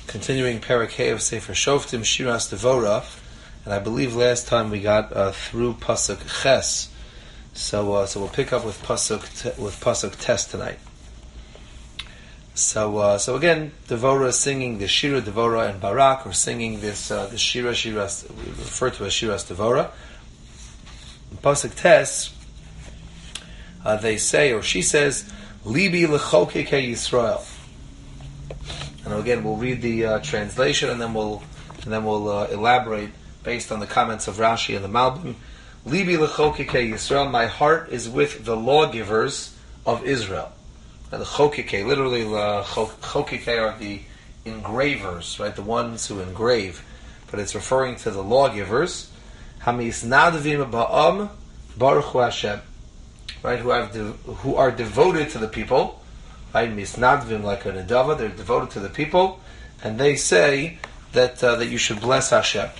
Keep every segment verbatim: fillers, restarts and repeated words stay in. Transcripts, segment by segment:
Continuing Parakeh of Sefer Shoftim, Shiras Devora, and I believe last time we got uh, through Pasuk Ches, so uh, so we'll pick up with Pasuk te- with Pasuk Tes tonight. So uh, so again, Devora is singing the Shira Devora, and Barak are singing this uh, the Shira Shiras, we refer to as Shiras Devora. In Pasuk Tes, uh, they say, or she says, Libi lechokeke Yisrael. And again, we'll read the uh, translation, and then we'll and then we'll uh, elaborate based on the comments of Rashi and the Malbim. Libi lechokeke Yisrael, my heart is with the lawgivers of Israel. And the chokeke, literally, uh, chokeke are the engravers, right? The ones who engrave, but it's referring to the lawgivers. Hamisnadvim ba'am baruch hu Hashem, right? Who have de- who are devoted to the people. Right, misnadvim, like a nedava, they're devoted to the people, and they say that uh, that you should bless Hashem.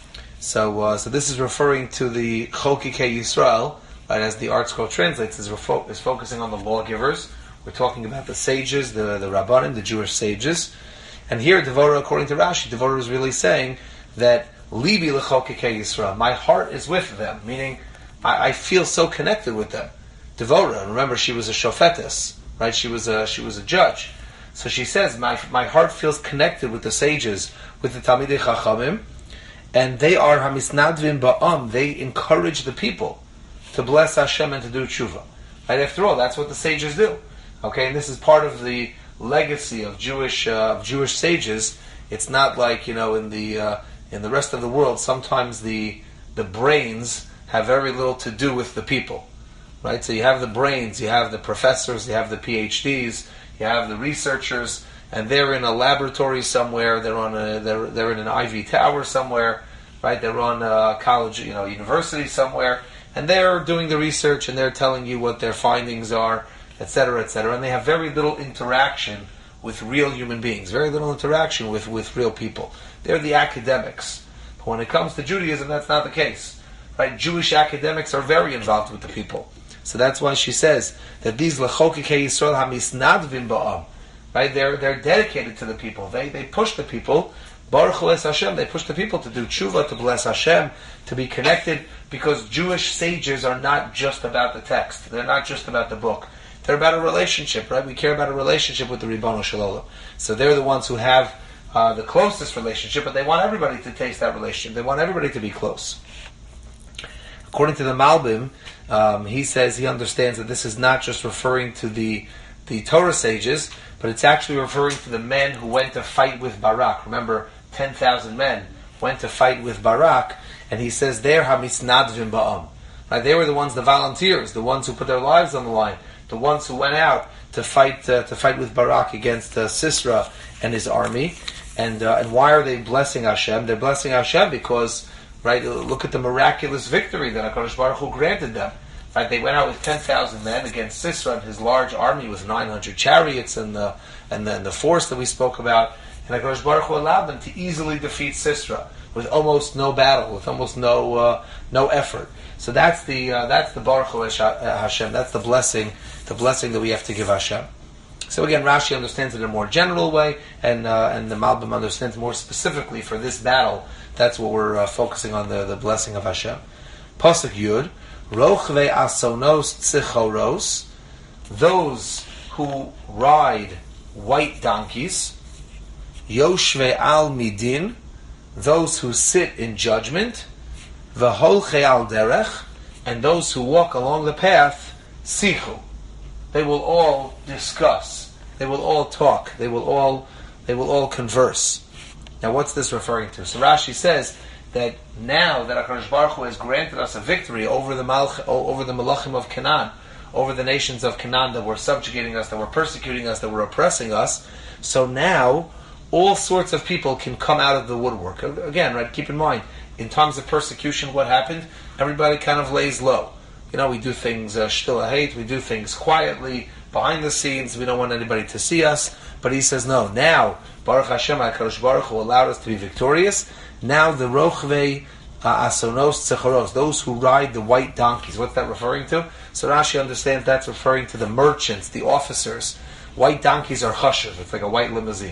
So, uh, so this is referring to the Chokikei Yisrael, right? As the Art Scroll translates, is, refo- is focusing on the lawgivers. We're talking about the sages, the the Rabbanim, the Jewish sages, and here Devora, according to Rashi, Devora is really saying that Libi lechokikei Yisrael, my heart is with them, meaning I, I feel so connected with them. Devora, remember, she was a shofetes. Right, she was a she was a judge, so she says, my my heart feels connected with the sages, with the Talmidei Chachamim, and they are hamisnadvim ba'am. They encourage the people to bless Hashem and to do tshuva. Right, after all, that's what the sages do. Okay, and this is part of the legacy of Jewish uh, of Jewish sages. It's not like, you know, in the uh, in the rest of the world. Sometimes the the brains have very little to do with the people. Right, so you have the brains, you have the professors, you have the P H Ds, you have the researchers, and they're in a laboratory somewhere. They're on a they're they're in an ivory tower somewhere, right? They're on a college, you know, university somewhere, and they're doing the research and they're telling you what their findings are, et cetera, et cetera. And they have very little interaction with real human beings, very little interaction with with real people. They're the academics. But when it comes to Judaism, that's not the case, right? Jewish academics are very involved with the people. So that's why she says that these lechokikei Yisrael hamisnadvim ba'am, right? They're they're dedicated to the people. They they push the people. Baruch hu es Hashem. They push the people to do tshuva, to bless Hashem, to be connected. Because Jewish sages are not just about the text. They're not just about the book. They're about a relationship, right? We care about a relationship with the Ribono Shel Olam. So they're the ones who have uh, the closest relationship, but they want everybody to taste that relationship. They want everybody to be close. According to the Malbim, Um, he says he understands that this is not just referring to the the Torah sages, but it's actually referring to the men who went to fight with Barak. Remember, ten thousand men went to fight with Barak, and he says they're hamisnadvim ba'am. Right, they were the ones, the volunteers, the ones who put their lives on the line, the ones who went out to fight uh, to fight with Barak against uh, Sisera and his army. And uh, and why are they blessing Hashem? They're blessing Hashem because, right, look at the miraculous victory that HaKadosh Baruch Hu granted them. Right, they went out with ten thousand men against Sisera and his large army with nine hundred chariots and the and then the force that we spoke about. And HaKadosh Baruch Hu allowed them to easily defeat Sisera with almost no battle, with almost no uh, no effort. So that's the uh, that's the Baruch Hu Hashem. That's the blessing, the blessing that we have to give Hashem. So again, Rashi understands it in a more general way, and uh, and the Malbim understands more specifically for this battle. That's what we're uh, focusing on, the, the blessing of Hashem. Pasuk Yud, Rochve asonos tzichoros, those who ride white donkeys, Yoshve al midin, those who sit in judgment, V'holche al derech, and those who walk along the path, Sichu. They will all discuss. They will all talk. They will all they will all converse. Now, what's this referring to? So Rashi says that now that HaKadosh Baruch Hu has granted us a victory over the Malch, over the Malachim of Canaan, over the nations of Canaan that were subjugating us, that were persecuting us, that were oppressing us, so now all sorts of people can come out of the woodwork. Again, right? Keep in mind, in times of persecution, what happened? Everybody kind of lays low. You know, we do things uh, shtil hate, we do things quietly, behind the scenes, we don't want anybody to see us. But he says, no, now, Baruch Hashem, HaKadosh Baruch Hu allowed us to be victorious. Now the Rochvei uh, Asonos Tzechoros, those who ride the white donkeys, what's that referring to? So Rashi understands that's referring to the merchants, the officers. White donkeys are chashuv, it's like a white limousine.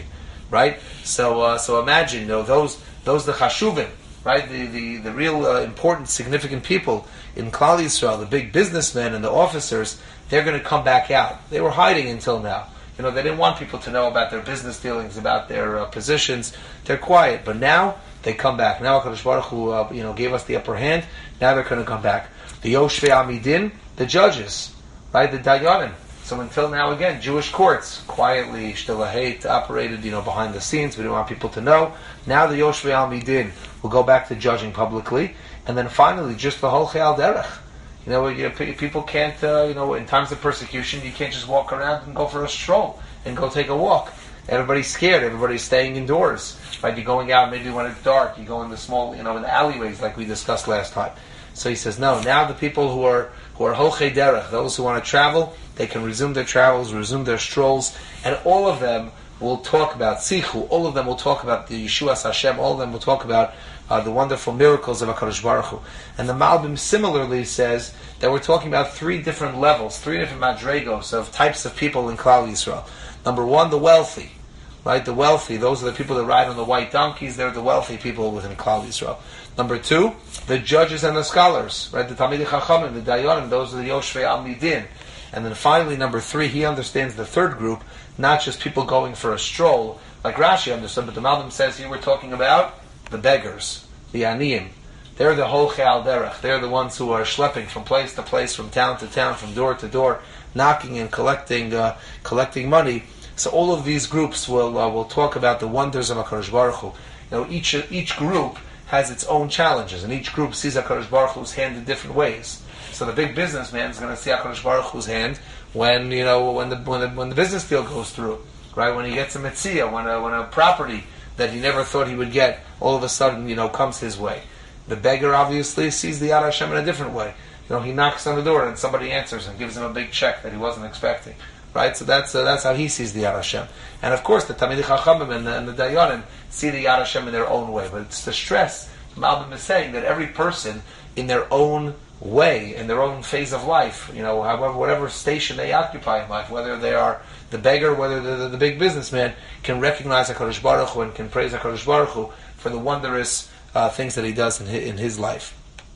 right? So uh, so imagine, you know, those those the chashuvim, right? The the the real uh, important, significant people in Klal Yisrael, the big businessmen and the officers, they're going to come back out. They were hiding until now. You know, they didn't want people to know about their business dealings, about their uh, positions. They're quiet, but now they come back. Now HaKadosh Baruch Hu, uh, you know, gave us the upper hand. Now they're going to come back. The Yoshvei Amidin, the judges, right? The Dayanim. So until now, again, Jewish courts quietly, shtilahate, operated, you know, behind the scenes. We didn't want people to know. Now the Yoshvei Amidin will go back to judging publicly, and then finally, just the Holchei Al Derech. You know, you, people can't, uh, you know, in times of persecution, you can't just walk around and go for a stroll and go take a walk. Everybody's scared. Everybody's staying indoors. Right? You're going out maybe when it's dark. You go in the small, you know, in the alleyways like we discussed last time. So he says, no. Now the people who are who are Holchei Derech, those who want to travel, they can resume their travels, resume their strolls, and all of them will talk about Tzichu. All of them will talk about the Yeshuas Hashem. All of them will talk about uh, the wonderful miracles of HaKadosh Baruch Hu. And the Malbim similarly says that we're talking about three different levels, three different madregos of types of people in Klal Yisrael. Number one, the wealthy. Right, the wealthy, those are the people that ride on the white donkeys, they're the wealthy people within Klal Yisrael. Number two, the judges and the scholars, right, the Talmidei Chachamim, the Dayanim, those are the Yoshvei Amidin. And then finally, number three, he understands the third group, not just people going for a stroll, like Rashi understood, but the Malbim says here we're talking about the beggars, the Aniyim. They're the Holchei Al Derech. They're the ones who are schlepping from place to place, from town to town, from door to door, knocking and collecting uh, collecting money. So all of these groups will uh, will talk about the wonders of HaKadosh Baruch Hu. You know, each each group has its own challenges, and each group sees HaKadosh Baruch Hu's hand in different ways. So the big businessman is going to see HaKadosh Baruch Hu's hand when you know when the when the when the business deal goes through, right? When he gets a mitzvah, when a when a property that he never thought he would get, all of a sudden you know comes his way. The beggar obviously sees the Yad Hashem in a different way. You know, he knocks on the door and somebody answers and gives him a big check that he wasn't expecting. Right, so that's uh, that's how he sees the Yad Hashem, and of course the Talmidei Chachamim and the, and the Dayanim see the Yad Hashem in their own way. But it's the stress. Malbim is saying that every person in their own way, in their own phase of life, you know, however, whatever station they occupy in life, whether they are the beggar, whether they're the, the big businessman, can recognize HaKadosh Baruch Hu and can praise HaKadosh Baruch Hu for the wondrous uh, things that he does in his, in his life.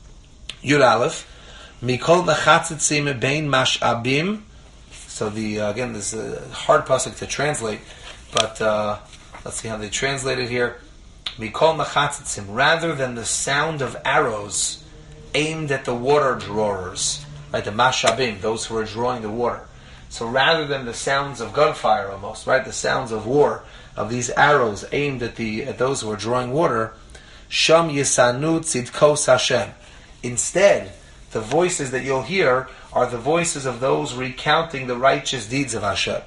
Yud Aleph, Mikol Mechatzitzim Bein Mash'abim. So the uh, again, this is a hard pasuk to translate, but uh, let's see how they translate it here. Mikol machatzitzim, rather than the sound of arrows aimed at the water drawers, right? The mashabim, those who are drawing the water. So rather than the sounds of gunfire, almost, right? The sounds of war, of these arrows aimed at the at those who are drawing water, sham yisanu tzidkos Hashem. Instead, the voices that you'll hear are the voices of those recounting the righteous deeds of Hashem.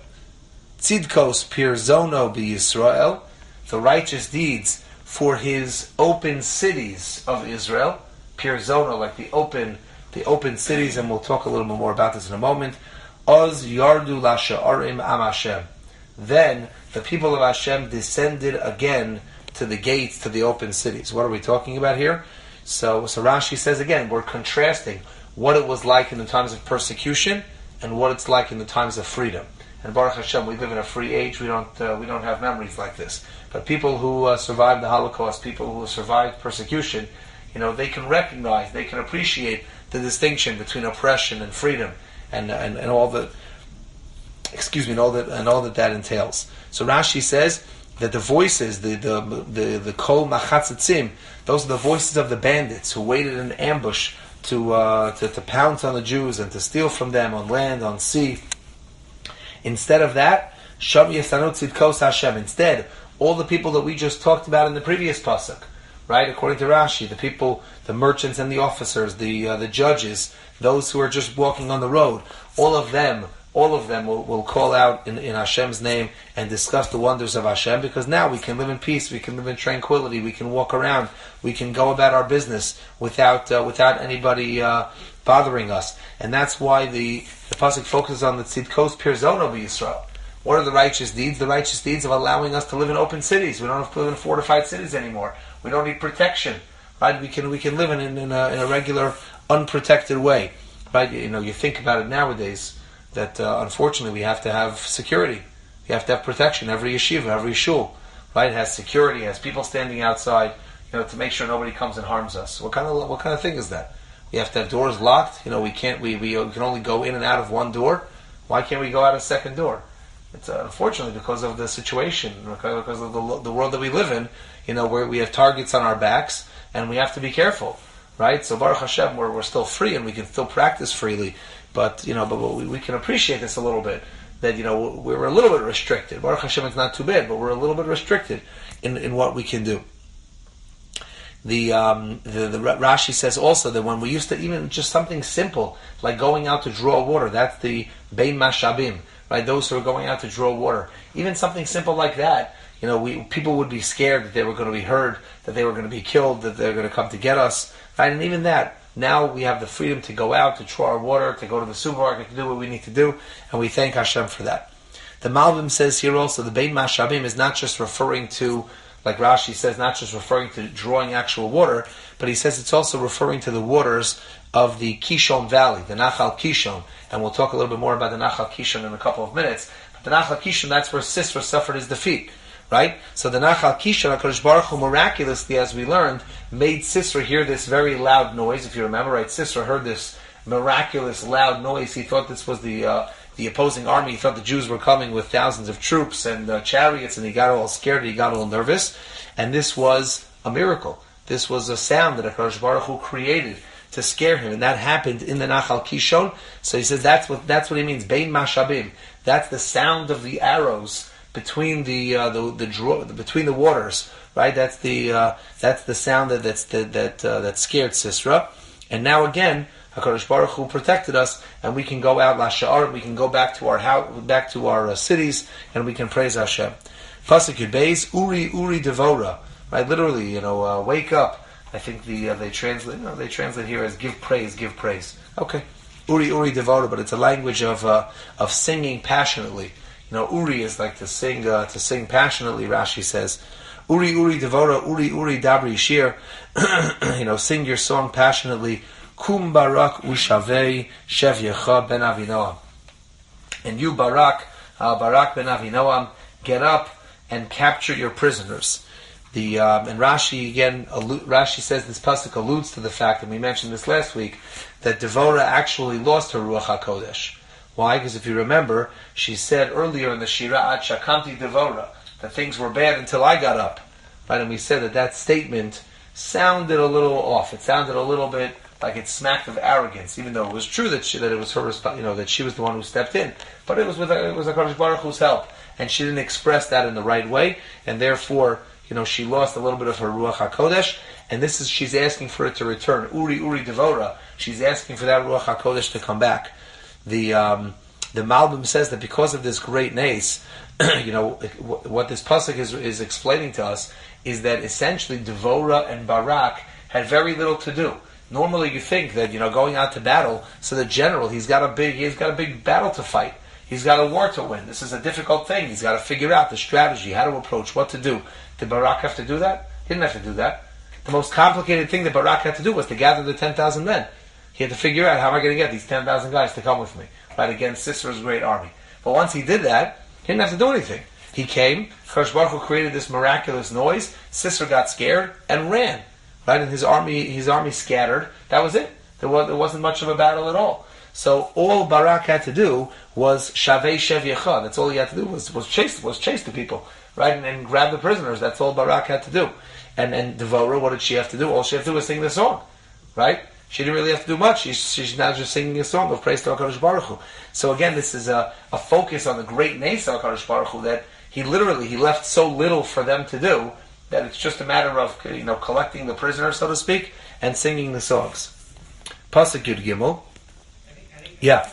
Tzidkos pirzono b'Yisrael, the righteous deeds for His open cities of Israel. Pirzono, like the open, the open cities, and we'll talk a little bit more about this in a moment. Oz yardu lasha'arim am Hashem. Then the people of Hashem descended again to the gates, to the open cities. What are we talking about here? So, so Rashi says again, we're contrasting what it was like in the times of persecution and what it's like in the times of freedom. And Baruch Hashem, we live in a free age. We don't uh, we don't have memories like this. But people who uh, survived the Holocaust, people who survived persecution, you know, they can recognize, they can appreciate the distinction between oppression and freedom, and and, and all the excuse me, and all that and all that that entails. So Rashi says that the voices, the the the the kol machatzitzim, those are the voices of the bandits who waited in ambush to, uh, to to pounce on the Jews and to steal from them on land, on sea. Instead of that, Sham Yesanu Tzidkos Hashem. Instead, all the people that we just talked about in the previous pasuk, right? According to Rashi, the people, the merchants and the officers, the uh, the judges, those who are just walking on the road, all of them, all of them will, will call out in, in Hashem's name and discuss the wonders of Hashem, because now we can live in peace, we can live in tranquility, we can walk around, we can go about our business without uh, without anybody uh, bothering us. And that's why the, the pasuk focuses on the tzidkos pirzono b'Yisrael. What are the righteous deeds? The righteous deeds of allowing us to live in open cities. We don't have to live in fortified cities anymore. We don't need protection, right? We can we can live in in a, in a regular, unprotected way, right? You know, you think about it nowadays that uh, unfortunately we have to have security. We have to have protection. Every yeshiva, every shul. right? It has security, it has people standing outside, you know, to make sure nobody comes and harms us. What kind of what kind of thing is that? We have to have doors locked. You know, we can't. We, we can only go in and out of one door. Why can't we go out a second door? It's uh, unfortunately because of the situation, because of the the world that we live in. You know, where we have targets on our backs, and we have to be careful, right? So Baruch Hashem, we're we're still free, and we can still practice freely. But you know, but we, we can appreciate this a little bit. That you know, we're a little bit restricted. Baruch Hashem, it's not too bad, but we're a little bit restricted in in what we can do. The, um, the the Rashi says also that when we used to even just something simple like going out to draw water, that's the bein mashabim, right? Those who are going out to draw water, even something simple like that, you know, we people would be scared that they were going to be heard, that they were going to be killed, that they're going to come to get us, right? And even that, now we have the freedom to go out to draw our water, to go to the supermarket, to do what we need to do, and we thank Hashem for that. The Malbim says here also the bein mashabim is not just referring to, like Rashi says, not just referring to drawing actual water, but he says it's also referring to the waters of the Kishon Valley, the Nachal Kishon. And we'll talk a little bit more about the Nachal Kishon in a couple of minutes. But the Nachal Kishon, that's where Sisera suffered his defeat, right? So the Nachal Kishon, HaKadosh Baruch Hu, miraculously, as we learned, made Sisera hear this very loud noise. If you remember, right, Sisera heard this miraculous loud noise. He thought this was the uh, the opposing army. He thought the Jews were coming with thousands of troops and uh, chariots, and he got all scared, he got all nervous. And this was a miracle. This was a sound that HaKadosh Baruch Hu created to scare him, and that happened in the Nachal Kishon. So he says that's what that's what he means. Bein mashabim. That's the sound of the arrows between the uh, the, the draw between the waters, right? That's the uh, that's the sound that that's the, that uh, that scared Sisera. And now again, HaKadosh Baruch Hu protected us, and we can go out lasha'ar, we can go back to our house, back to our uh, cities, and we can praise Hashem. Pasuk Yud Beis, Uri Uri Devora, right? Literally, you know, uh, wake up. I think the uh, they translate, you know, they translate here as give praise, give praise. Okay, Uri Uri Devora, but it's a language of uh, of singing passionately. You know, Uri is like to sing uh, to sing passionately. Rashi says, Uri Uri Devora, Uri Uri Dabri Shir. You know, sing your song passionately. Kum Barak Ushavei Shev Yecha Ben Avinoam. And you, Barak, uh, Barak Ben Avinoam, get up and capture your prisoners. The um, and Rashi again, allu- Rashi says this pasuk alludes to the fact, and we mentioned this last week, that Devorah actually lost her Ruach HaKodesh. Why? Because if you remember, she said earlier in the Shira, Ad Shakamti Devorah, that things were bad until I got up. Right? And we said that that statement sounded a little off. It sounded a little bit like it smacked of arrogance, even though it was true that she, that it was her, you know, that she was the one who stepped in. But it was with it was HaKadosh Baruch Hu's help, and she didn't express that in the right way, and therefore, you know, she lost a little bit of her Ruach HaKodesh, and this is she's asking for it to return. Uri Uri Devora, she's asking for that Ruach HaKodesh to come back. The um, the Malbim says that because of this great nace, you know, what this pasuk is is explaining to us is that essentially Devora and Barak had very little to do. Normally, you think that, you know, going out to battle, so the general, he's got a big, he's got a big battle to fight. He's got a war to win. This is a difficult thing. He's got to figure out the strategy, how to approach, what to do. Did Barak have to do that? He didn't have to do that. The most complicated thing that Barak had to do was to gather the ten thousand men. He had to figure out, how am I going to get these ten thousand guys to come with me, right, against Sisera's great army. But once he did that, he didn't have to do anything. He came, Kadosh Baruch Hu created this miraculous noise, Sisera got scared and ran. Right, and his army, his army scattered. That was it. There, was, there wasn't much of a battle at all. So all Barak had to do was Shavei Shev Yecha. That's all he had to do was was chase was chase the people, right, and, and grab the prisoners. That's all Barak had to do. And and Devorah, what did she have to do? All she had to do was sing the song, right? She didn't really have to do much. She's, she's now just singing a song of praise to HaKadosh Baruch Hu. So again, this is a, a focus on the great nace of HaKadosh Baruch Hu, that he literally he left so little for them to do, that it's just a matter of, you know, collecting the prisoners, so to speak, and singing the songs. Pasuk Yud Gimel. Yeah.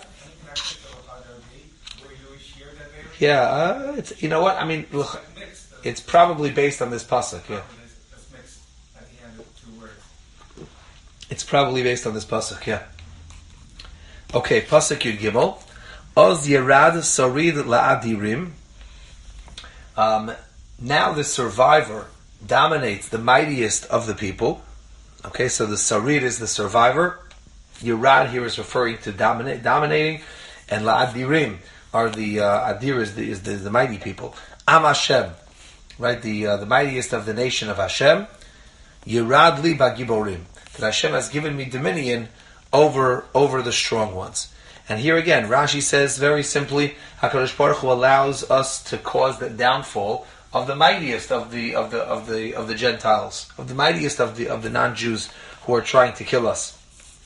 Yeah, uh, it's, you know what? I mean, look, it's probably based on this pasuk. Yeah. It's probably based on this pasuk. Yeah. Okay, pasuk Yud Gimel. Oz Yerad Sarid La'adirim. Um, now the survivor dominates the mightiest of the people. Okay, so the Sarid is the survivor. Yerad here is referring to dominate, dominating, and La'adirim are the uh, Adir is the, is the the mighty people. Am Hashem, right? The uh, the mightiest of the nation of Hashem. Yirad li bagiborim. That Hashem has given me dominion over over the strong ones. And here again, Rashi says very simply, HaKadosh Baruch Hu allows us to cause the downfall of the mightiest of the of the of the of the Gentiles, of the mightiest of the of the non-Jews who are trying to kill us.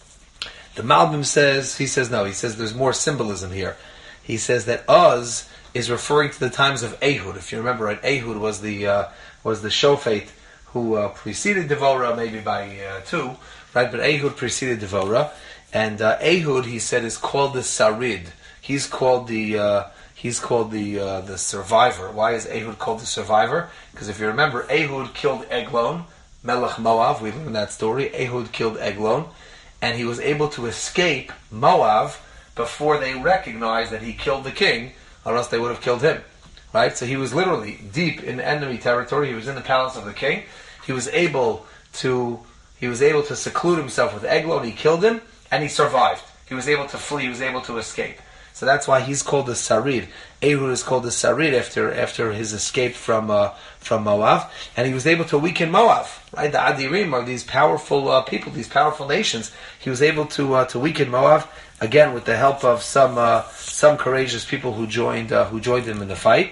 The Malbim says, he says no, he says there's more symbolism here. He says that Uz is referring to the times of Ehud. If you remember, right, Ehud was the uh, was the Shofet who uh, preceded Devorah, maybe by uh, two, right? But Ehud preceded Devorah, and uh, Ehud, he said, is called the Sarid. He's called the uh, he's called the uh, the survivor. Why is Ehud called the survivor? Because if you remember, Ehud killed Eglon, Melech Moav. We learned that story. Ehud killed Eglon, and he was able to escape Moav before they recognized that he killed the king, or else they would have killed him. Right? So he was literally deep in enemy territory. He was in the palace of the king. He was able to he was able to seclude himself with Eglon. He killed him, and he survived. He was able to flee. He was able to escape. So that's why he's called the Sarid. Ehud is called the Sarid after after his escape from uh, from Moav, and he was able to weaken Moav. Right, the Adirim are these powerful uh, people, these powerful nations. He was able to uh, to weaken Moav again with the help of some uh, some courageous people who joined uh, who joined him in the fight.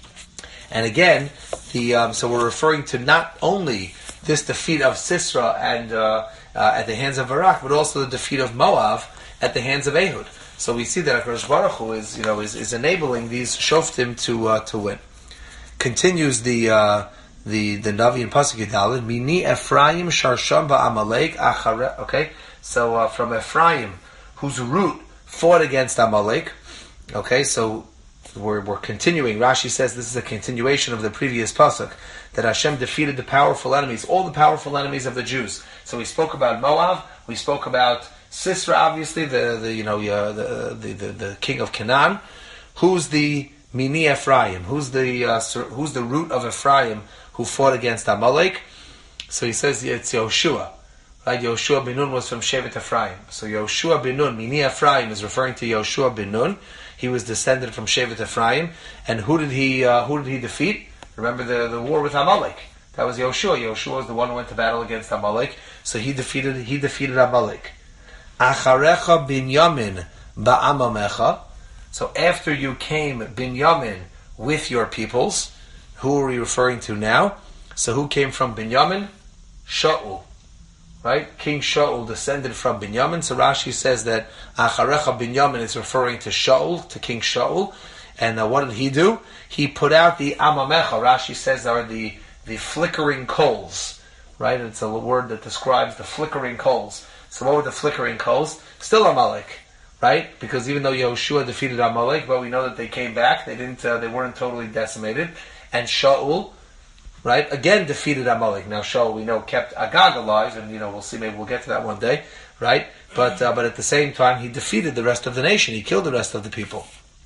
And again, the um, so we're referring to not only this defeat of Sisera and uh, uh, at the hands of Barak, but also the defeat of Moav at the hands of Ehud. So we see that HaKadosh Baruch Hu is, you know, is, is enabling these shoftim to uh, to win. Continues the uh, the the Navi in Pasuk Yudalid, Mini Ephraim Sharsham ba'Amalek Achare. Okay, so uh, from Ephraim, whose root fought against Amalek. Okay, so we're we're continuing. Rashi says this is a continuation of the previous pasuk that Hashem defeated the powerful enemies, all the powerful enemies of the Jews. So we spoke about Moav, we spoke about Sisera, obviously the, the you know uh, the, the the the king of Canaan. Who's the Mini Ephraim? Who's the uh, who's the root of Ephraim who fought against Amalek? So he says it's Yoshua. Right, Yoshua bin Nun was from Shevet Ephraim. So Yoshua bin Nun, Mini Ephraim, is referring to Yoshua bin Nun. He was descended from Shevet Ephraim, and who did he uh, who did he defeat? Remember the, the war with Amalek. That was Yoshua. Yoshua was the one who went to battle against Amalek. So he defeated he defeated Amalek. Acharecha Binyamin ba'amamecha. So after you came Binyamin with your peoples, who are we referring to now? So who came from Binyamin? Shaul. Right? King Shaul descended from Binyamin. So Rashi says that Acharecha Binyamin is referring to Shaul, to King Shaul. And uh, what did he do? He put out the Amamecha. Rashi says are the, the flickering coals. Right? It's a word that describes the flickering coals. So what were the flickering coals? Still Amalek. Right? Because even though Yehoshua defeated Amalek, but we know that they came back. They didn't. Uh, they weren't totally decimated. And Shaul, right, again defeated Amalek. Now Shaul, we know, kept Agag alive, and you know we'll see. Maybe we'll get to that one day, right? But uh, but at the same time, he defeated the rest of the nation. He killed the rest of the people.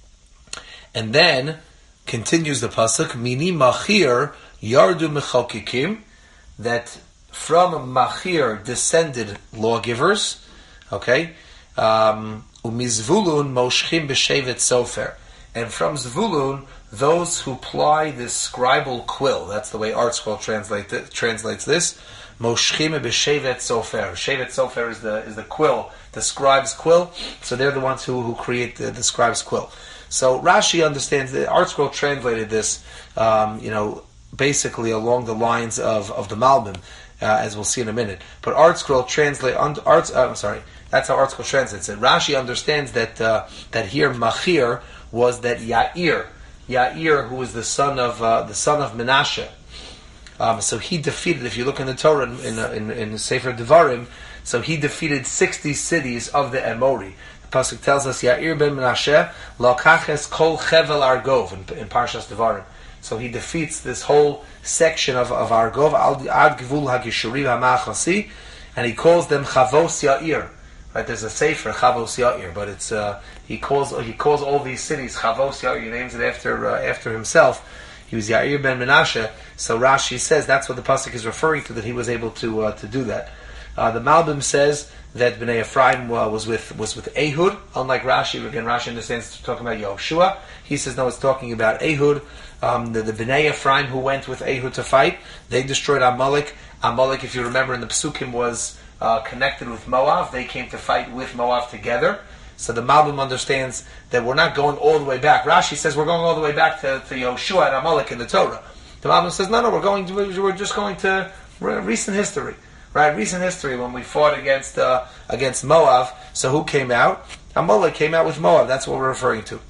And then continues the pasuk, Mini Machir Yardu Mechokikim, that from Machir descended lawgivers. Okay, um, Umizvulun Moshchim B'Shevet Sofer, and from Zvulun, those who ply this scribal quill. That's the way ArtScroll translate it, translates this. Moshchim b'shevet sofer. Shevet sofer is the is the quill, the scribe's quill. So they're the ones who, who create the, the scribe's quill. So Rashi understands that ArtScroll translated this, um, you know, basically along the lines of, of the Malbim, uh, as we'll see in a minute. But ArtScroll translate un, Arts. Uh, I'm sorry, that's how ArtScroll translates it. Rashi understands that uh, that here Machir was that Yair. Yair, who was the son of uh, the son of Menashe, um, so he defeated. If you look in the Torah in in, in Sefer Devarim, so he defeated sixty cities of the Emori. The pasuk tells us Yair ben Menashe lakaches kol chevel Argov in, in Parshas Devarim. So he defeats this whole section of, of Argov ad gvul hagishurim hamachasi, and he calls them Chavos Yair. Right, there's a sefer Chavos Yair, but it's uh, he calls he calls all these cities Chavos Yair. He names it after uh, after himself. He was Yair ben Menashe. So Rashi says that's what the pasuk is referring to, that he was able to uh, to do that. Uh, the Malbim says that Bnei Ephraim uh, was with was with Ehud, unlike Rashi. Again, Rashi understands it's talking about Yehoshua. He says no, it's talking about Ehud. Um, the, the Bnei Ephraim who went with Ehud to fight, they destroyed Amalek. Amalek, if you remember in the Psukim, was uh, connected with Moab. They came to fight with Moab together. So the Malbim understands that we're not going all the way back. Rashi says we're going all the way back to, to Yehoshua and Amalek in the Torah. The Malbim says no, no, we're going to, we're just going to recent history, right? Recent history when we fought against uh, against Moab. So who came out? Amalek came out with Moab. That's what we're referring to.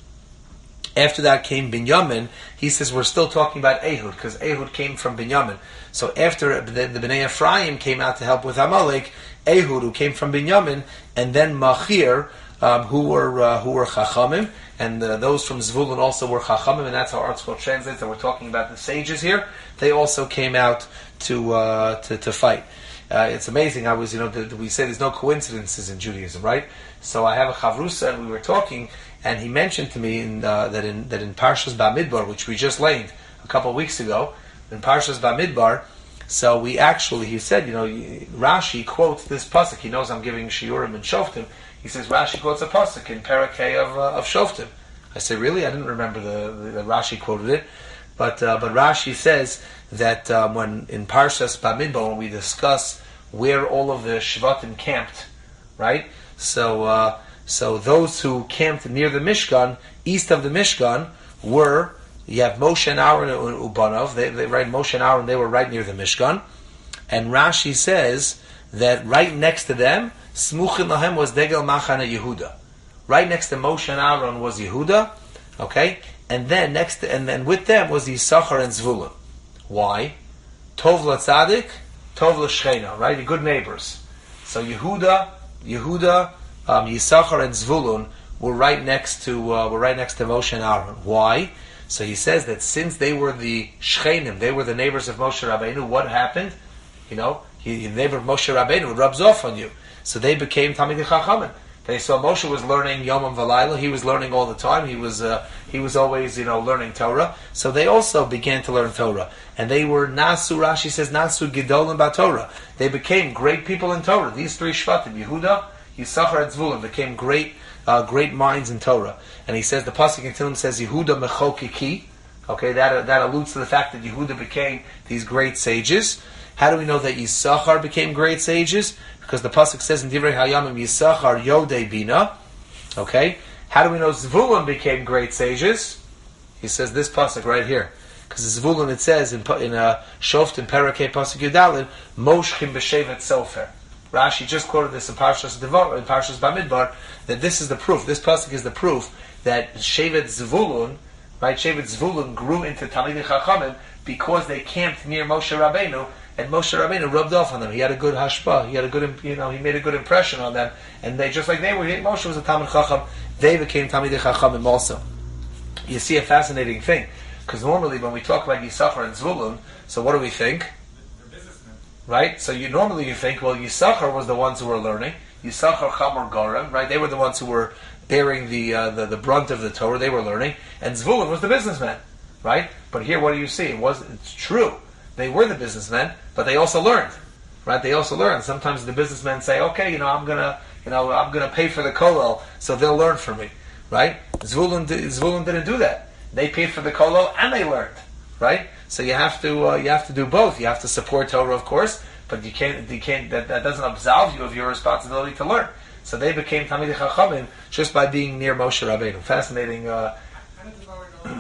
After that came Binyamin. He says we're still talking about Ehud because Ehud came from Binyamin. So after the, the Bnei Ephraim came out to help with Amalek, Ehud who came from Binyamin, and then Machir um, who were uh, who were Chachamim, and uh, those from Zvulun also were Chachamim, and that's how ArtScroll translates. And we're talking about the sages here. They also came out to uh, to, to fight. Uh, it's amazing. I was, you know, the, the, we say there's no coincidences in Judaism, right? So I have a chavrusa, and we were talking, and he mentioned to me in, uh, that in that in Parshas Bamidbar, which we just learned a couple of weeks ago, in Parshas Bamidbar. So we actually, he said, you know, Rashi quotes this pasuk. He knows I'm giving shiurim and shoftim. He says Rashi quotes a pasuk in Parakeh of uh, of shoftim. I say, really? I didn't remember the, the, the Rashi quoted it, but uh, but Rashi says that um, when in Parshas Bamidbar, when we discuss where all of the Shvatim camped, right? So uh, so those who camped near the Mishkan, east of the Mishkan, were, you have Moshe and Aaron and Ubanov. They, they right, Moshe and Aaron, they were right near the Mishkan, and Rashi says that right next to them, Smuchim Lahem was Degel Machane Yehuda. Right next to Moshe and Aaron was Yehuda, okay, and then next to, and then with them was Yisachar and Zvulun. Why? Tov Latzadik, Tov L'Shchena, right? You're good neighbors. So Yehuda, Yehuda, um, Yisachar and Zvulun were right next to uh, were right next to Moshe and Aaron. Why? So he says that since they were the Shchenim, they were the neighbors of Moshe Rabbeinu. What happened? You know, he, the neighbor of Moshe Rabbeinu rubs off on you. So they became Talmidei Chachamim. They saw Moshe was learning Yomam V'Layla. He was learning all the time. He was uh, he was always, you know, learning Torah. So they also began to learn Torah, and they were Nasu. Rashi says Nasu Gedolim BaTorah. They became great people in Torah. These three Shvatim, Yehuda, Yisachar, and Zvulun, became great uh, great minds in Torah. And he says the pasuk in Tehillim says Yehuda Mechokiki. Okay, that that alludes to the fact that Yehuda became these great sages. How do we know that Yisachar became great sages? Because the pasuk says in Divrei Hayamim, Yisachar Yodei Bina. Okay? How do we know Zvulun became great sages? He says this pasuk right here. Because Zvulun, it says in in uh, Shoftim Parakeh pasuk Yudalin, Moshchim b'Shevet Sofer. Rashi just quoted this in Parshas Devorah, in Parshas Bamidbar, that this is the proof. This pasuk is the proof that Shevet Zvulun, right? Shevet Zvulun grew into Talmidei Chachamim because they camped near Moshe Rabbeinu. And Moshe Rabbeinu rubbed off on them. He had a good hashpah. He had a good, you know, he made a good impression on them. And they, just like they were, Moshe was a Talmid Chacham. They became Talmidei Chachamim also. You see a fascinating thing, because normally when we talk about Yisachar and Zvulun, so what do we think? They're businessmen, right? So you normally you think, well, Yisachar was the ones who were learning. Yisachar, Chamor, Goram, right? They were the ones who were bearing the, uh, the the brunt of the Torah. They were learning, and Zvulun was the businessman, right? But here, what do you see? It was it's true. They were the businessmen, but they also learned, right? They also learned. Sometimes the businessmen say, "Okay, you know, I'm gonna, you know, I'm gonna pay for the kolel, so they'll learn from me," right? Zvulun, Zvulun didn't do that. They paid for the kolel and they learned, right? So you have to, uh, you have to do both. You have to support Torah, of course, but you can't, you can't. That, that doesn't absolve you of your responsibility to learn. So they became Talmidei Chachamim just by being near Moshe Rabbeinu. Fascinating. Uh, how did the Torah know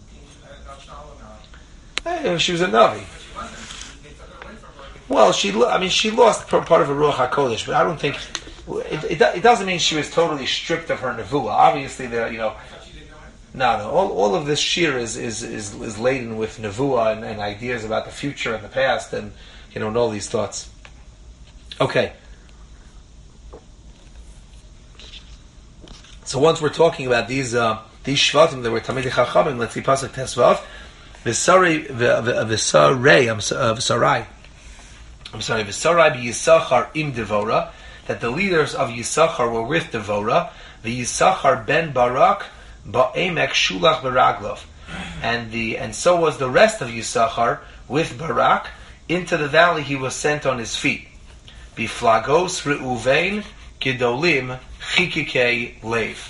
about Shalom? uh, she was a Navi. Well, she, I mean, she lost part of her Ruach HaKodesh, but I don't think, it, it, it doesn't mean she was totally stripped of her Nevuah. Obviously, there, you know, no, no, all, all of this shir is, is, is, is laden with Nevuah and, and ideas about the future and the past and, you know, and all these thoughts. Okay. So once we're talking about these, uh, these Shvatim that were Talmidei Chachamim, let's see, Pasuk Tesvav, V'sarai, V'sarai, I'm sorry, I'm sorry, V'sarai b'Yisachar im Devora, that the leaders of Yisachar were with Devora, V'Yisachar ben Barak ba'emek shulach b'Raglov, and the and so was the rest of Yisachar with Barak. Into the valley he was sent on his feet. Biflagos Reuven Gidolim Chikikei Lev.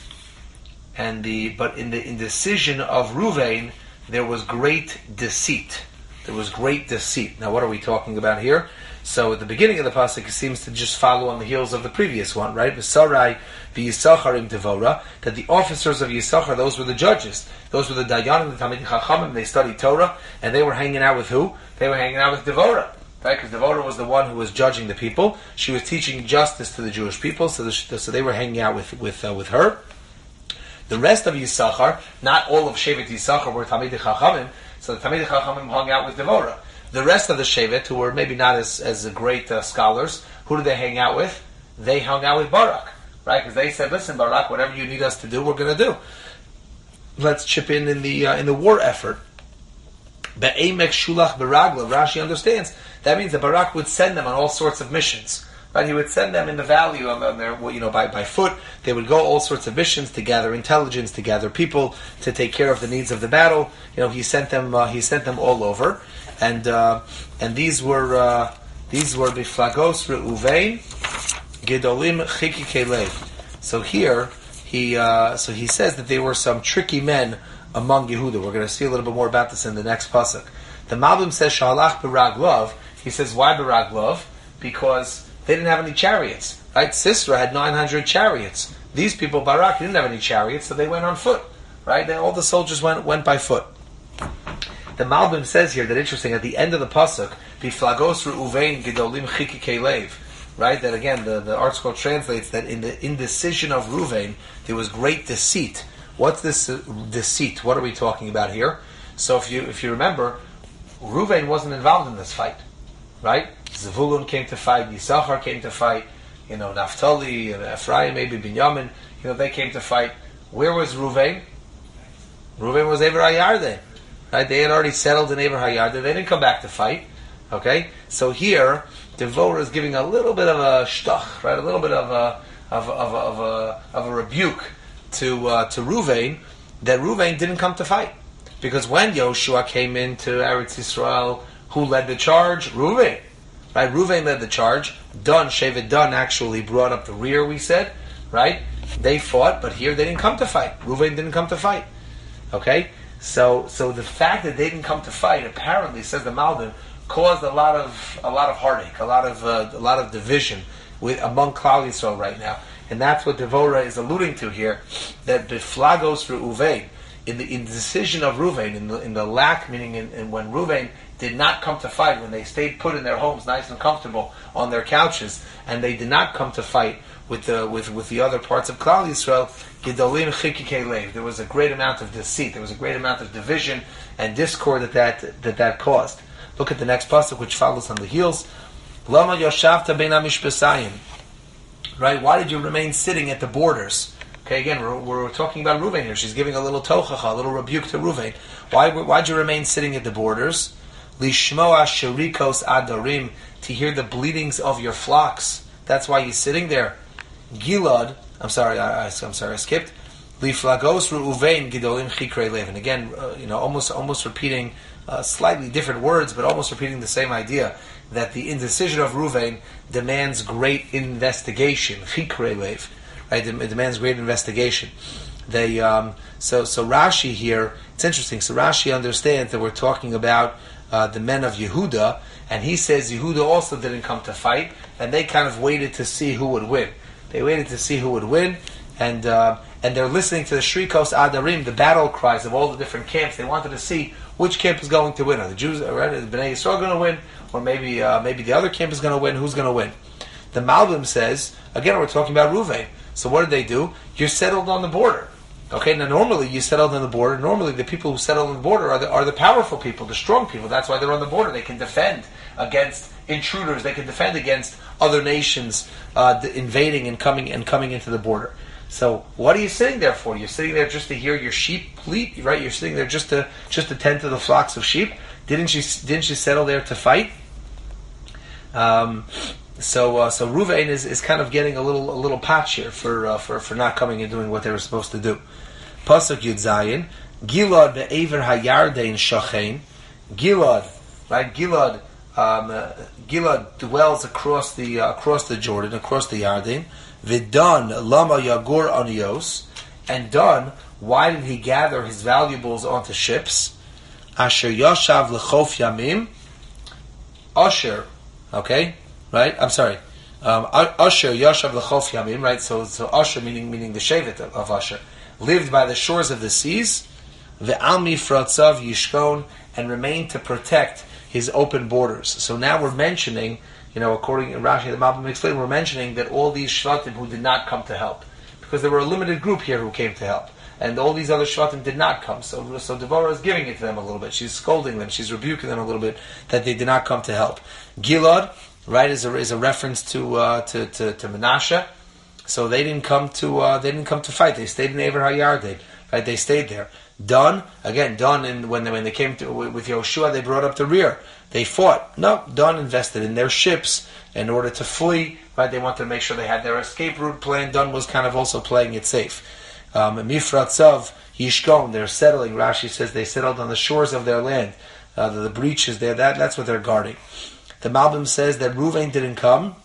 And the but in the indecision of Reuven there was great deceit. There was great deceit. Now, what are we talking about here? So, at the beginning of the pasuk, it seems to just follow on the heels of the previous one, right? V'sarai v'yisacharim devora, that the officers of Yisachar, those were the judges, those were the dayanim, the Talmidei Chachamim. They studied Torah, and they were hanging out with who? They were hanging out with Devora, right? Because Devora was the one who was judging the people. She was teaching justice to the Jewish people, so, the, so they were hanging out with with uh, with her. The rest of Yisachar, not all of Shevet Yisachar were Talmidei Chachamim. So the Talmidei Chachamim hung out with Devora. The rest of the Shevet, who were maybe not as as great uh, scholars, who did they hang out with? They hung out with Barak, right? Because they said, "Listen, Barak, whatever you need us to do, we're going to do. Let's chip in in the uh, in the war effort." Be'emek shulach beragla. Rashi understands that means that Barak would send them on all sorts of missions. Right, he would send them in the valley on, on their, you know, by, by foot. They would go all sorts of missions to gather intelligence, to gather people, to take care of the needs of the battle. You know, he sent them. Uh, he sent them all over, and uh, and these were uh, these were biflagos Reuven Gedolim Chikikei Lev. So here he uh, so he says that there were some tricky men among Yehuda. We're going to see a little bit more about this in the next pasuk. The Malbim says Shalach Beraglov. He says why Beraglov? Because they didn't have any chariots, right? Sisera had nine hundred chariots. These people, Barak, didn't have any chariots, so they went on foot, right? Then all the soldiers went went by foot. The Malbim says here that interesting, at the end of the pasuk, Biflagos Reuven Gedolim Chikikei Lev, right? That again, the, the Art Scroll translates that in the indecision of Reuven, there was great deceit. What's this uh, deceit? What are we talking about here? So if you if you remember, Reuven wasn't involved in this fight, right? Zevulun came to fight, Yisachar came to fight, you know, Naphtali, Ephraim, maybe Binyamin, you know, they came to fight. Where was Reuven? Reuven was Ever HaYarden, right? They had already settled in Ever HaYarden. They didn't come back to fight, okay? So here, Devora is giving a little bit of a shtach, right? A little bit of a of of of a of a rebuke to uh, to Reuven, that Reuven didn't come to fight, because when Yoshua came into Eretz Yisrael, who led the charge? Reuven. Right, Reuven led the charge. Dan, Shevet Dan actually brought up the rear, we said. Right? They fought, but here they didn't come to fight. Reuven didn't come to fight. Okay? So so the fact that they didn't come to fight, apparently, says the Malbim, caused a lot of a lot of heartache, a lot of uh, a lot of division with among Klal Yisrael right now. And that's what Devora is alluding to here, that Biflagos Reuven, in the indecision of Reuven, in the in the lack, meaning in, in when Reuven did not come to fight, when they stayed put in their homes, nice and comfortable on their couches, and they did not come to fight with the with, with the other parts of Klal Yisrael, Gedolim Chikikei Lev. There was a great amount of deceit. There was a great amount of division and discord that that that, that caused. Look at the next pasuk, which follows on the heels. Lama Yoshavta Ben Amishpesayim. Right? Why did you remain sitting at the borders? Okay, again, we're, we're talking about Reuven here. She's giving a little tochacha, a little rebuke to Reuven. Why why'd you remain sitting at the borders? Lishmoa sherikos adarim, to hear the bleatings of your flocks. That's why he's sitting there. Gilad, I'm sorry, I, I, I'm sorry, I skipped. Liflagos Reuven Gedolim Chikrei Lev. And again, uh, you know, almost almost repeating uh, slightly different words, but almost repeating the same idea, that the indecision of Reuven demands great investigation. Chikrei Lev, right? It demands great investigation. They um, so so Rashi here. It's interesting. So Rashi understands that we're talking about Uh, the men of Yehuda, and he says Yehuda also didn't come to fight, and they kind of waited to see who would win. They waited to see who would win, and uh, and they're listening to the Shrikos Adarim, the battle cries of all the different camps. They wanted to see which camp is going to win. Are the Jews, right? Is Bnei Yisrael going to win, or maybe uh, maybe the other camp is going to win? Who's going to win? The Malbim says, again, we're talking about Reuven. So what did they do? You're settled on the border. Okay, now normally you settled on the border. Normally the people who settle on the border are the, are the powerful people, the strong people. That's why they're on the border. They can defend against intruders. They can defend against other nations uh, invading and coming and coming into the border. So what are you sitting there for? You're sitting there just to hear your sheep bleat, right? You're sitting there just to just to tend to the flocks of sheep. Didn't you didn't you settle there to fight? Um, so uh, so Reuven is, is kind of getting a little a little patch here for uh, for for not coming and doing what they were supposed to do. Pasuk Yud Zayin, Gilad be'ever hayardein shachein. Gilad, right? Gilad Um, uh, Gilad dwells across the uh, across the Jordan, across the Yarden. V'dan lama yagur anios, and Dan, why did he gather his valuables onto ships? Asher yashav lechof yamim. Asher, okay, right? I'm sorry. Um, Asher yashav lechof yamim, right? So, so Asher meaning meaning the shevet of, of Asher lived by the shores of the seas. Ve'al mifratzav yishkon, and remained to protect his open borders. So now we're mentioning, you know, according to Rashi, the Malbim explained, we're mentioning that all these shvatim who did not come to help, because there were a limited group here who came to help, and all these other shvatim did not come. So, so Devorah is giving it to them a little bit. She's scolding them. She's rebuking them a little bit that they did not come to help. Gilad, right, is a is a reference to uh, to, to to Menashe. So they didn't come to uh, they didn't come to fight. They stayed in Ever HaYarden, right? They stayed there. Dan, again, Dan, in, when they, when they came to, with Yoshua, they brought up the rear. They fought. No, Dan invested in their ships in order to flee. Right? They wanted to make sure they had their escape route planned. Dan was kind of also playing it safe. Um, Mifratzav, Yishkon, they're settling. Rashi says they settled on the shores of their land. Uh, the, the breaches there, that, that's what they're guarding. The Malbim says that Ruvain didn't come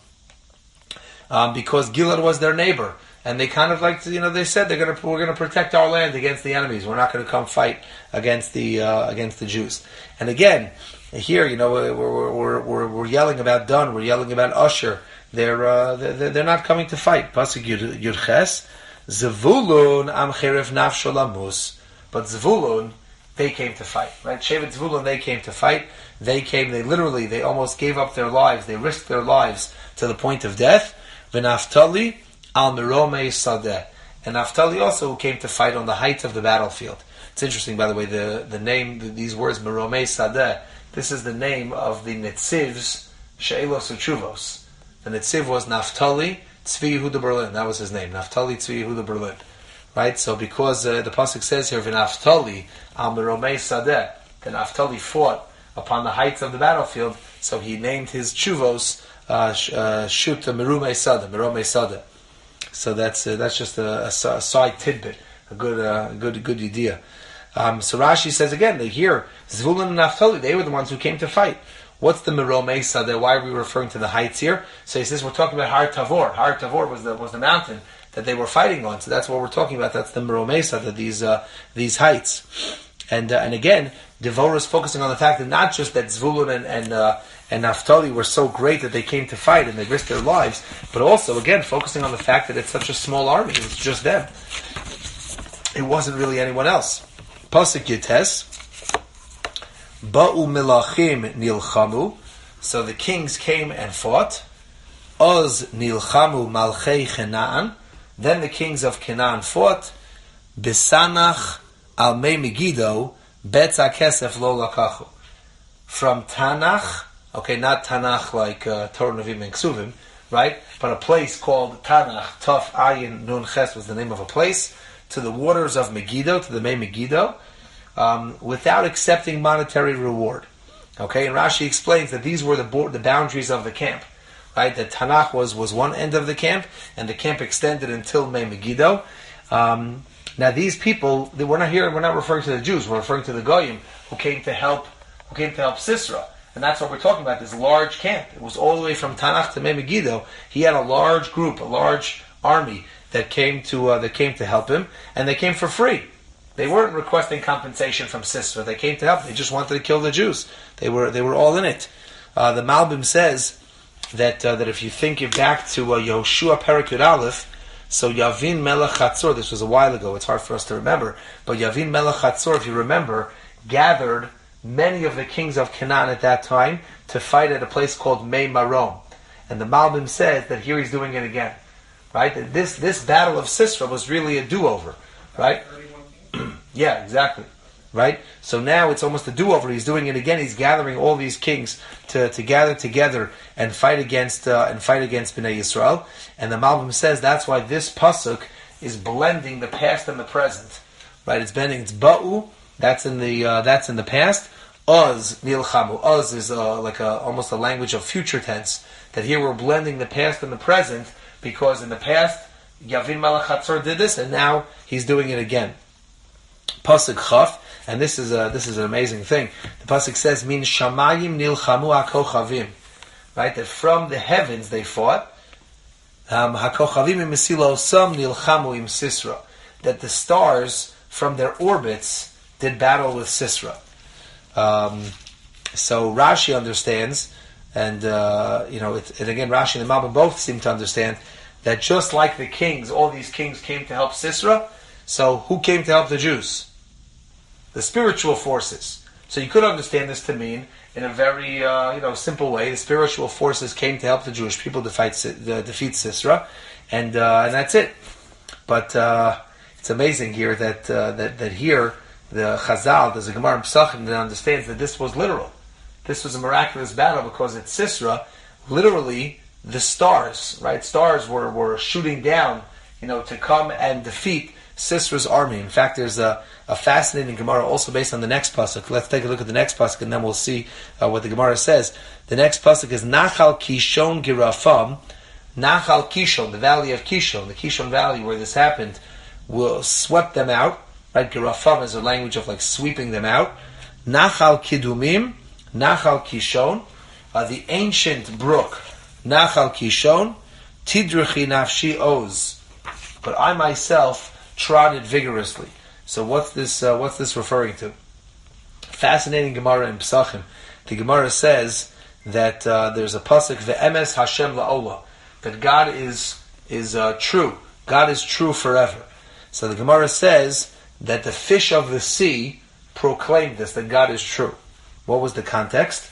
um, because Gilad was their neighbor. And they kind of like, to, you know, they said they're gonna we're gonna protect our land against the enemies. We're not going to come fight against the uh, against the Jews. And again, here, you know, we're we're we're, we're yelling about Dan. We're yelling about Asher. They're uh, they're, they're not coming to fight. Pasuk Yud Ches, Zevulun am cheref nafsho lamus. But Zevulun, they came to fight. Right? Shevet Zevulun, they came to fight. They came. They literally, they almost gave up their lives. They risked their lives to the point of death. V'naftali al meromei sadeh, and Naphtali also came to fight on the heights of the battlefield. It's interesting, by the way, the, the name, the, these words, meromei sadeh, this is the name of the Netziv's She'elos Uchuvos. The Netziv was Naphtali Tzvi Yehuda Berlin. That was his name, Naphtali Tzvi Yehuda Berlin. Right? So because uh, the pasuk says here, V'naftali al meromei sadeh, that Naphtali fought upon the heights of the battlefield, so he named his Chuvos uh, uh, Shut Meromei Sadeh, Meromei Sadeh. So that's uh, that's just a, a, a side tidbit, a good uh, good good idea. Um, so Rashi says again, they hear Zvulun and Naphtali, they were the ones who came to fight. What's the Meromei Sadeh? Why are we referring to the heights here? So he says we're talking about Har Tavor. Har Tavor was the was the mountain that they were fighting on. So that's what we're talking about. That's the Meromei Sadeh, these uh, these heights. And uh, and again, Devorah is focusing on the fact that not just that Zvulun and and uh, and Naphtali were so great that they came to fight and they risked their lives, but also again focusing on the fact that it's such a small army. It was just them. It wasn't really anyone else. Pasuk Yites, Ba'u Milachim Nilchamu. So the kings came and fought. Oz Nilchamu Malchei Canaan. Then the kings of Canaan fought. Bisanach Al Mei Megiddo Betza Kesef Lo Lakachu. From Tanach, okay, not Tanakh like uh, Torah Nevi'im and Ksuvim, right? But a place called Tanakh, Tov Ayin Nun Ches was the name of a place, to the waters of Megiddo, to the Mei Megiddo, um, without accepting monetary reward. Okay, and Rashi explains that these were the bo- the boundaries of the camp, right? That Tanakh was, was one end of the camp, and the camp extended until Mei Megiddo. Um, now these people, they, we're not here, we're not referring to the Jews, we're referring to the Goyim who came to help, who came to help Sisera. And that's what we're talking about, this large camp. It was all the way from Tanakh to Mei Megiddo. He had a large group, a large army that came to uh, that came to help him, and they came for free. They weren't requesting compensation from Sisera. They came to help. They just wanted to kill the Jews. They were they were all in it. Uh, the Malbim says that uh, that if you think it back to uh, Yehoshua Perek Yud Aleph, so Yavin Melech Hatzor, this was a while ago, it's hard for us to remember, but Yavin Melech Hatzor, if you remember, gathered many of the kings of Canaan at that time to fight at a place called Mei Marom. And the Malbim says that here he's doing it again. Right? That this, this battle of Sisera was really a do-over. Right? Yeah, exactly. Right? So now it's almost a do-over. He's doing it again. He's gathering all these kings to, to gather together and fight against uh, and fight against Bnei Yisrael. And the Malbim says that's why this pasuk is blending the past and the present. Right? It's blending. It's Ba'u. That's in the uh, that's in the past. Oz nilchamu. Oz is uh, like a, almost a language of future tense. That here we're blending the past and the present because in the past Yavin Melech Hatzor did this and now he's doing it again. Pasuk Chaf. And this is a, this is an amazing thing. The pasuk says, "Min shamayim nilchamu hakochavim," right? That from the heavens they fought. Um, hakochavim im mesilo osam nilchamu im Sisra. That the stars from their orbits did battle with Sisra. Um, so Rashi understands, and uh, you know, it, and again Rashi and the Malbim both seem to understand that just like the kings, all these kings came to help Sisra. So who came to help the Jews? The spiritual forces. So you could understand this to mean, in a very uh, you know simple way, the spiritual forces came to help the Jewish people to fight, uh, defeat Sisra, and uh, and that's it. But uh, it's amazing here that uh, that that here the Chazal, there's a Gemara in Pesachim that understands that this was literal. This was a miraculous battle because at Sisra, literally the stars, right? Stars were were shooting down, you know, to come and defeat Sisra's army. In fact, there's a, a fascinating Gemara also based on the next pasuk. Let's take a look at the next pasuk, and then we'll see uh, what the Gemara says. The next pasuk is Nachal Kishon Girafam. Nachal Kishon, the valley of Kishon, the Kishon Valley where this happened, will swept them out. Right, Girafam is a language of like sweeping them out. Nachal Kidumim, Nachal Kishon, uh, the ancient brook, Nachal Kishon, Tidruchi Nafshi Oz. But I myself trod it vigorously. So what's this? Uh, what's this referring to? Fascinating Gemara in Pesachim. The Gemara says that uh, there's a pasuk ve'emes Hashem la'ola, that God is is uh, true. God is true forever. So the Gemara says that the fish of the sea proclaimed this, that God is true. What was the context?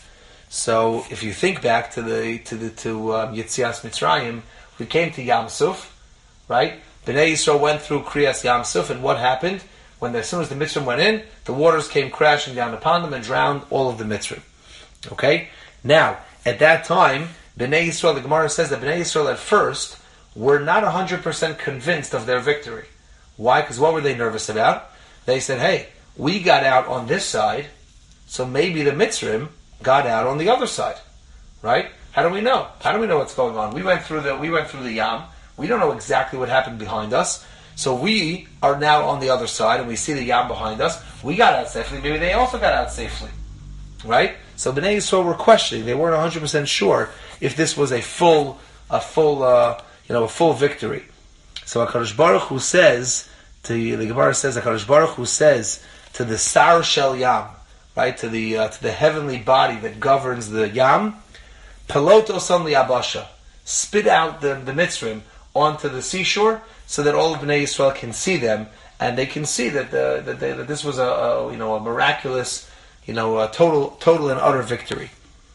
So if you think back to the to the to um, Yetzias Mitzrayim, we came to Yam Suf, right? Bnei Yisrael went through Kriyas Yam Suf, and what happened? When as soon as the Mitzrim went in, the waters came crashing down upon them and drowned all of the Mitzrim. Okay? Now, at that time, Bnei Yisrael, the Gemara says that Bnei Yisrael at first were not one hundred percent convinced of their victory. Why? Because what were they nervous about? They said, hey, we got out on this side, so maybe the Mitzrim got out on the other side. Right? How do we know? How do we know what's going on? We went through the we went through the Yam. We don't know exactly what happened behind us. So we are now on the other side, and we see the Yam behind us. We got out safely. Maybe they also got out safely. Right? So Bnei Yisrael were questioning. They weren't one hundred percent sure if this was a full, a full, uh, you know, a full victory. So HaKadosh Baruch Hu says, to the Gemara says, HaKadosh Baruch Hu says to the Sar Shel Yam, right, to the uh, to the heavenly body that governs the Yam, Pelot Osan Li'abasha, spit out the, the Mitzrim onto the seashore, so that all of Bnei Yisrael can see them, and they can see that the, that, they, that this was a, a you know a miraculous, you know a total total and utter victory.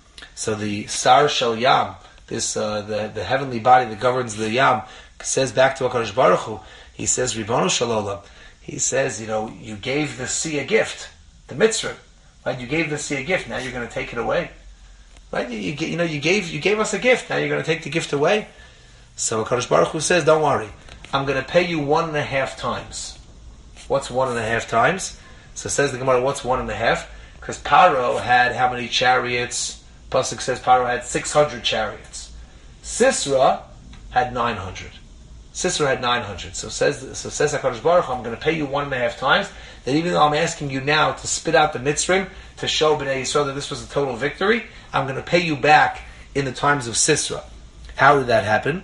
So the Sar Shel Yam, this uh, the the heavenly body that governs the Yam, says back to HaKadosh Baruch Hu, he says Ribbono Shel Olam, he says, you know you gave the sea a gift, the Mitzrim, right? You gave the sea a gift. Now you're going to take it away, right? You, you, you know you gave you gave us a gift. Now you're going to take the gift away. So HaKadosh Baruch Hu says, don't worry, I'm going to pay you one and a half times. What's one and a half times? So says the Gemara, what's one and a half? Because Paro had how many chariots? Pasuk says Paro had six hundred chariots. Sisra had nine hundred. Sisra had nine hundred. So says so says HaKadosh Baruch Hu, I'm going to pay you one and a half times. That even though I'm asking you now to spit out the Mitzrim, to show Bnei Yisrael that this was a total victory, I'm going to pay you back in the times of Sisra. How did that happen?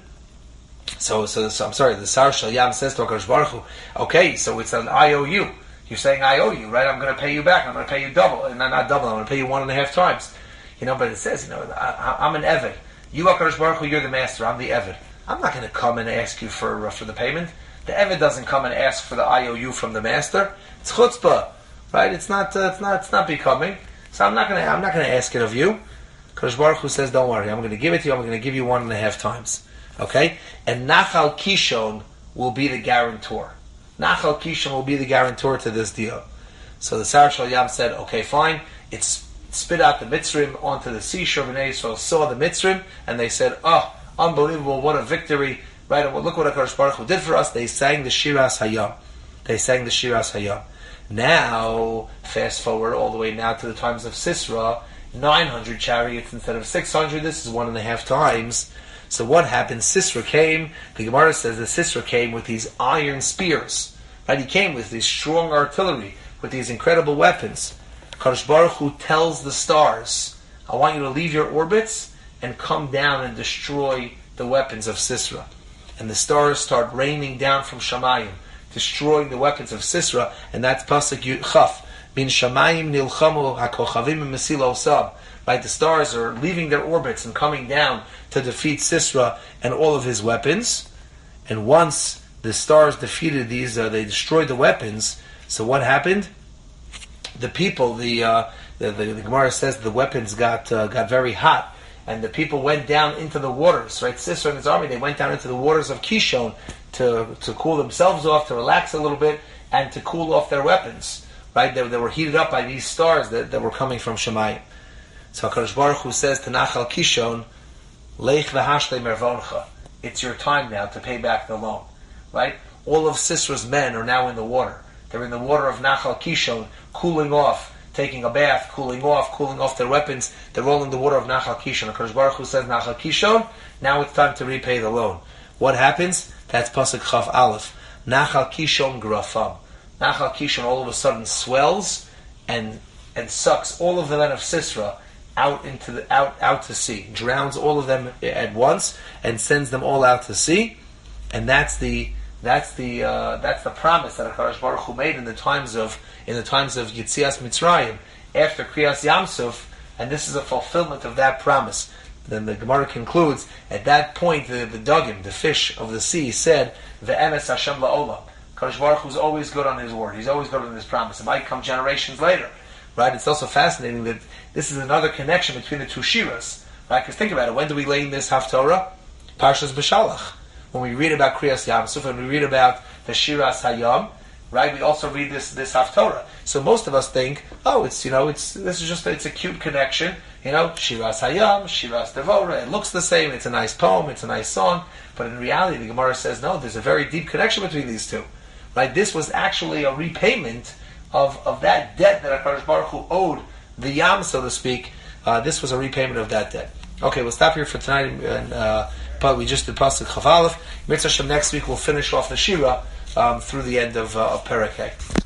So, so, so I'm sorry, the Sar Shel Yam says to HaKadosh Baruch Hu, okay, so it's an I O U. You're saying I owe you, right? I'm going to pay you back. I'm going to pay you double. And not, not double, I'm going to pay you one and a half times. You know, but it says, you know, I, I'm an Eved. You, HaKadosh Baruch Hu, you're the master. I'm the Eved. I'm not going to come and ask you for uh, for the payment. The Eved doesn't come and ask for the I O U from the master. It's chutzpah, right? It's not, uh, it's not, it's not becoming. So I'm not going to, I'm not going to ask it of you. HaKadosh Baruch Hu says, don't worry. I'm going to give it to you. I'm going to give you one and a half times. Okay? And Nachal Kishon will be the guarantor. Nachal Kishon will be the guarantor to this deal. So the Sar Shel Yam said, okay, fine. It's spit out the Mitzrim onto the seashore. Bnei Yisrael saw the Mitzrim, and they said, oh, unbelievable, what a victory. Right? And look what HaKadosh Baruch Hu did for us. They sang the Shiras Hayam. They sang the Shiras Hayam. Now, fast forward all the way now to the times of Sisra, nine hundred chariots instead of six hundred. This is one and a half times. So what happened? Sisra came, the Gemara says that Sisra came with these iron spears. Right? He came with this strong artillery, with these incredible weapons. Kadosh Baruch Hu tells the stars, I want you to leave your orbits and come down and destroy the weapons of Sisera. And the stars start raining down from Shamayim, destroying the weapons of Sisera, and that's Pasuk Yud Chaf. Min Shamayim nilchamu hakochavim mesilo sab. Right, the stars are leaving their orbits and coming down to defeat Sisera and all of his weapons. And once the stars defeated these, uh, they destroyed the weapons. So what happened? The people, the uh, the, the, the Gemara says the weapons got uh, got very hot, and the people went down into the waters. Right, Sisera and his army, they went down into the waters of Kishon to to cool themselves off, to relax a little bit, and to cool off their weapons. Right, they, they were heated up by these stars that, that were coming from Shemayim. So HaKadosh Baruch Hu says to Nachal Kishon, Leich v'hashle mervoncha. It's your time now to pay back the loan. Right? All of Sisera's men are now in the water. They're in the water of Nachal Kishon, cooling off, taking a bath, cooling off, cooling off their weapons. They're all in the water of Nachal Kishon. HaKadosh Baruch Hu says, Nachal Kishon, now it's time to repay the loan. What happens? That's Pasuk Chaf Aleph. Nachal Kishon grafam. Nachal Kishon all of a sudden swells and and sucks all of the men of Sisera out into the out out to sea, drowns all of them at once, and sends them all out to sea. And that's the that's the uh, that's the promise that HaKadosh Baruch Hu made in the times of in the times of Yitzias Mitzrayim after Kriyas Yamsuf, and this is a fulfillment of that promise. Then the Gemara concludes, at that point the the Dugim, the fish of the sea, said, "Ve'emes Hashem la'olam." HaKadosh Baruch Hu is always good on His word. He's always good on His promise. It might come generations later. Right? It's also fascinating that this is another connection between the two shiras. Right? Because think about it. When do we lay in this Haftorah? Parshas B'Shalach. When we read about Kriyas Yamsuf and we read about the Shiras Hayam, right? We also read this this Haftorah. So most of us think, oh, it's you know, it's this is just a, it's a cute connection. You know, Shiras Hayam, Shiras Devora. It looks the same. It's a nice poem. It's a nice song. But in reality, the Gemara says no. There's a very deep connection between these two. Right? This was actually a repayment of, of that debt that HaKadosh Baruch Hu owed the Yam, so to speak. Uh, this was a repayment of that debt. Okay, we'll stop here for tonight, and uh, but we just did Pasuk Chaf Aleph. Mitzvah Hashem, next week we'll finish off the Shira um, through the end of, uh, of Perek Hey.